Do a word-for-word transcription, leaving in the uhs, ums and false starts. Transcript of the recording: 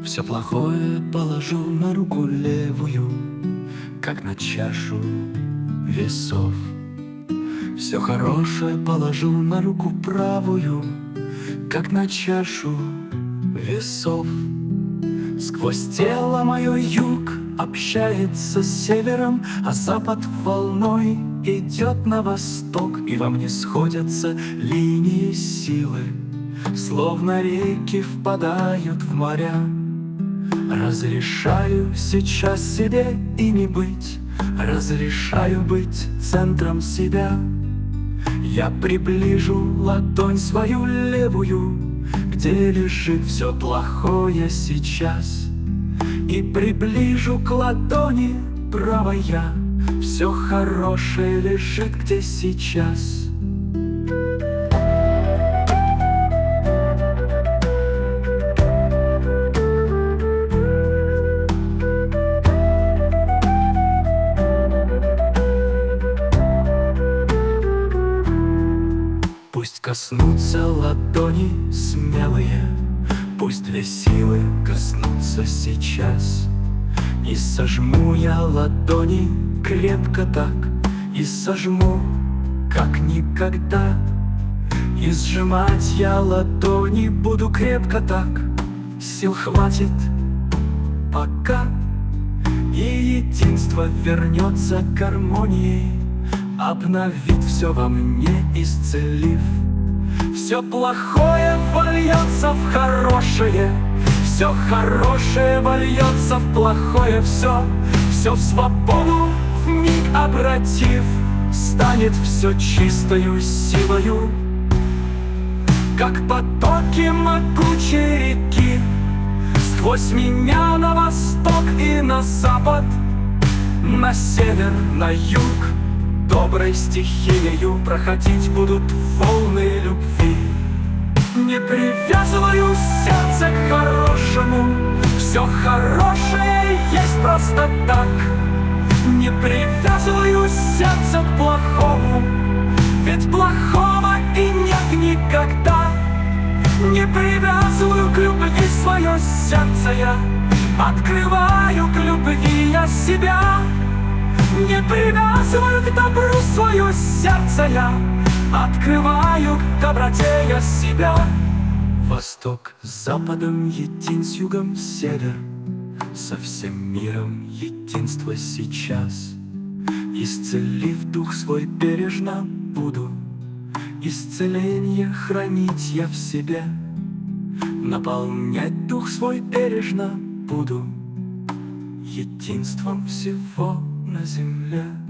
Все плохое положу на руку левую, как на чашу весов. Все хорошее положу на руку правую, как на чашу весов. Сквозь тело мое юг общается с севером, а запад волной идет на восток. И во мне сходятся линии силы, словно реки впадают в моря. Разрешаю сейчас себе и не быть, разрешаю быть центром себя. Я приближу ладонь свою левую, где лежит все плохое сейчас, и приближу к ладони правой я, все хорошее лежит где сейчас. Пусть коснутся ладони смелые, пусть две силы коснутся сейчас. И сожму я ладони крепко так, и сожму, как никогда. И сжимать я ладони буду крепко так, сил хватит пока. И единство вернется к гармонии, обновит все во мне, исцелив. Все плохое вольется в хорошее, все хорошее вольется в плохое. Все, все в свободу вмиг обратив, станет все чистою силою, как потоки могучей реки. Сквозь меня на восток и на запад, на север, на юг, доброй стихией проходить будут волны любви. Не привязываю сердце к хорошему, все хорошее есть просто так. Не привязываю сердце к плохому, ведь плохого и нет никогда. Не привязываю к любви свое сердце я, открываю к любви я себя. Не привязываю к добру свое сердце я, открываю к доброте я себя. Восток с западом един, с югом север, со всем миром единство сейчас. Исцелив дух свой бережно буду, исцеление хранить я в себе. Наполнять дух свой бережно буду единством всего на земле.